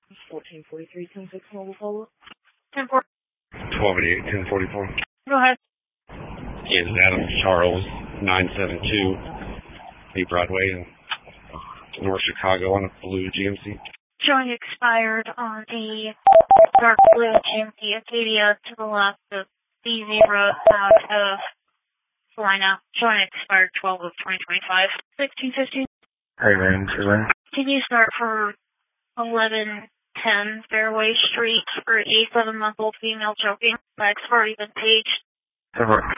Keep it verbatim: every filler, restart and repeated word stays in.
fourteen forty-three, ten six mobile follow-up. ten four. twelve eighty-eight, ten forty-four. Go ahead. Is Adam Charles, nine seven two, eight Broadway in North Chicago on a blue G M C. Showing expired on a dark blue G M C Acadia to the left of B zero out of Salina. Showing expired twelve of twenty twenty-five. sixteen fifteen. Hey, man. Suzanne. Can you start for eleven ten Fairway Street for a seven-month-old female choking? Bag's already been paged. ten four.